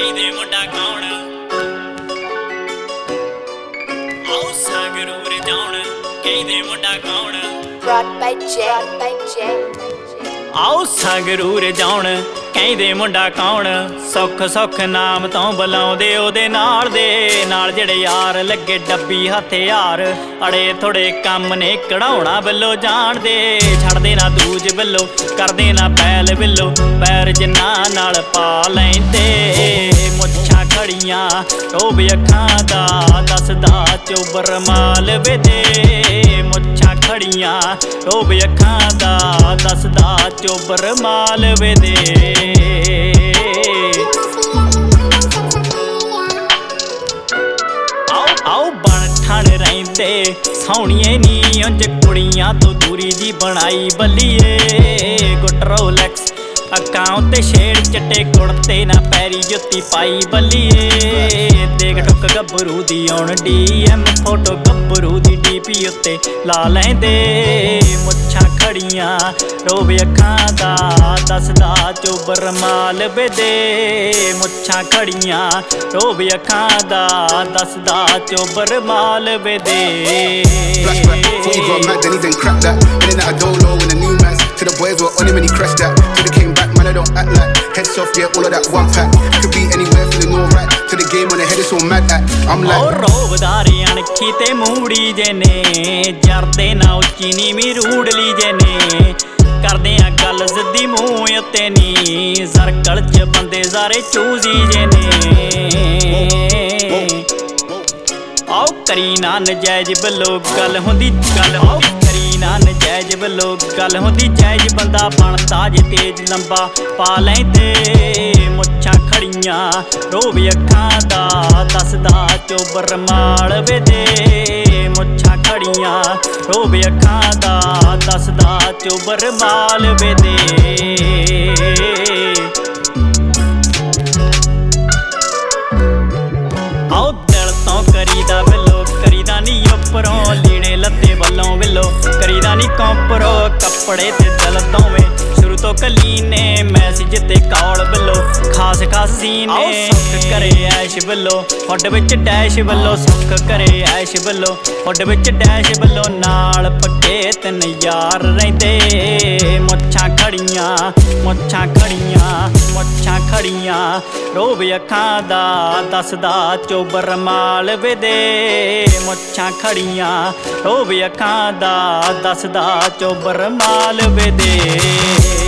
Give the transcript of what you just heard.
ਕਹਿੰਦੇ ਮੁੰਡਾ ਕੌਣ ਆਓ ਸੰਗਰੂਰ ਜਾਉਣ ਕਹਿੰਦੇ ਮੁੰਡਾ ਕੌਣ Brought by J. ਆਓ ਸੰਗਰੂਰ ਜਾਉਣ ਕਹਿੰਦੇ ਮੁੰਡਾ ਕੌਣ ਸੁੱਖ ਸੁੱਖ ਨਾਮ ਤੋਂ ਬੁਲਾਉਂਦੇ ਉਹਦੇ ਨਾਲ ਦੇ ਨਾਲ ਜਿਹੜੇ ਯਾਰ ਲੱਗੇ ਡੱਬੀ ਹਥਿਆਰ ਅੜੇ ਥੋੜੇ ਕੰਮ ਨੇ ਕਢਾਉਣਾ ਵੱਲੋਂ ਜਾਣਦੇ ਛੱਡਦੇ ਨਾ ਦੂਜ ਵੱਲੋਂ ਕਰਦੇ ਨਾ ਪੈਲ ਵੱਲੋਂ ਪੈਰ ਜਿੰਨਾ ਨਾਲ ਪਾ ਲੈਂਦੇ ਮੁੱਛਾਂ ਖੜੀਆਂ ਰੋਬ ਅੱਖਾਂ ਦਾ ਦੱਸਦਾ ਚੋਬਰ ਮਾਲ ਵੇਦੇ ਮੁੱਛਾਂ ਖੜੀਆਂ ਰੋਬ ਅੱਖਾਂ ਦਾ ਦੱਸਦਾ ਚੋਬਰ ਮਾਲ ਵੇਦੇ ਆਓ ਬਣ ਠਣ ਰਹਿੰਦੇ ਸੌਣੀਏ ਨੀ ਉਂਝ ਕੁੜੀਆਂ ਤੋਂ ਦੂਰੀ ਜੀ ਬਣਾਈ ਬੱਲੀਏ ਗੁੱਟ ਰੋਲੈਕਸ ਅੱਖਾਂ ਉੱਤੇ ਛੇੜ ਚਿੱਟੇ ਕੁੜਤੇ ਨਾ ਪੈਰੀ ਜੁੱਤੀ ਪਾਈ ਬੱਲੀਏ ਦੇਖ ਠੁੱਕ ਗੱਭਰੂ ਦੀ ਆਉਣ DM ਫੋਟੋ ਗੱਭਰੂ ਦੀ DP ਉੱਤੇ ਲਾ ਲੈਂਦੇ ਮੁੱਛਾਂ ਖੜੀਆਂ ਰੋਬ ਅੱਖਾਂ ਦਾ ਦੱਸਦਾ ਚੋਬਰ ਮਾਲ ਵੇਦੇ ਮੁੱਛਾਂ ਖੜੀਆਂ ਰੋਬ ਅੱਖਾਂ ਦਾ ਦੱਸਦਾ ਚੋਬਰ ਮਾਲ ਵੇਦੇ Flashback, thought he got mad, then he didn't crack that. Then at a dolo when the new mans to the boys were on him and he crashed that. Till they came back, man, I don't act like heads off, yeah, all of that one pack. Could be anywhere, feeling alright. To the game on the head, it's all mad at. I'm like ਰੋਬਦਾਰੀ ਅਣਖੀ ਤੇ ਮੂੜੀ ਜੇ ਨੇ ਜਰਦੇ ਨਾ ਉੱਚੀ ਨੀ ਮੀ ਰੂੜਲੀ ਜੇ ਨੇ ਕਰਦੇ ਆ ਗੱਲ ਸਿੱਧੀ ਮੂੰਹ ਉੱਤੇ ਨੀ ਸਰਕਲ 'ਚ ਬੰਦੇ ਸਾਰੇ ਚੂਜੀ ਜੇ ਨੇ ਆਓ ਕਰੀ ਨਾ ਨਜਾਇਜ਼ ਵੱਲੋਂ ਗੱਲ ਹੁੰਦੀ ਕਰੀ ਨਾ ਨਜਾਇਜ਼ ਵੱਲੋਂ ਗੱਲ ਹੁੰਦੀ ਜਾਇਜ਼ ਬੰਦਾ ਬਣਦਾ ਜੇ ਤੇਜ਼ ਲੰਬਾ ਪਾ ਲੈਂਦੇ ਮੁੱਛਾਂ ਖੜੀਆਂ ਰੋਬ ਅੱਖਾਂ ਦਾ ਦੱਸਦਾ ਚੋਬਰ ਮਾਲ ਵੇਦੇ ਮੁੱਛਾਂ ਖੜੀਆਂ ਰੋਬ ਅੱਖਾਂ ਦਾ ਦੱਸਦਾ ਚੋਬਰ ਮਾਲ ਵੇਦੇ ਆਓ ਦਿਲ ਤੋਂ ਕਰੀਦਾ ਵੱਲੋਂ ਕਰੀਦਾ ਨੀ ਉੱਪਰੋਂ ਲੀੜੇ ਲੱਤੇ ਵੱਲੋਂ ਵੱਲੋਂ ਕਰੀਦਾ ਨੀ ਕੰਪਰੋ ਕੱਪੜੇ ਤੇ ਦਿਲ ਦੋਵੇਂ ਸ਼ੁਰੂ ਤੋਂ ਕਲੀਨੇ ਮੈਸੇਜ ਤੇ ਕਾਲ ਵੱਲੋਂ ਖਾਸ ਖਾਸ ਸੀਨੇ ਸੁੱਖ ਕਰੇ ਐਸ਼ ਵੱਲੋਂ ਹੁੱਡ ਵਿੱਚ ਡੈਸ਼ ਵੱਲੋਂ ਸੁੱਖ ਕਰੇ ਐਸ਼ ਵੱਲੋਂ ਹੁੱਡ ਵਿੱਚ ਡੈਸ਼ ਵੱਲੋਂ ਨਾਲ ਪੱਕੇ ਤਿੰਨ ਯਾਰ ਰਹਿੰਦੇ ਮੁੱਛਾਂ ਖੜੀਆਂ ਮੁੱਛਾਂ ਖੜੀਆਂ ਮੁੱਛਾਂ ਖੜੀਆਂ ਰੋਬ ਅੱਖਾਂ ਦਾ ਦੱਸਦਾ ਚੋਬਰ ਮਾਲ ਵੇਦੇ ਮੁੱਛਾਂ ਖੜੀਆਂ ਰੋਬ ਅੱਖਾਂ ਦਾ ਦੱਸਦਾ ਚੋਬਰ ਮਾਲ ਵੇਦੇ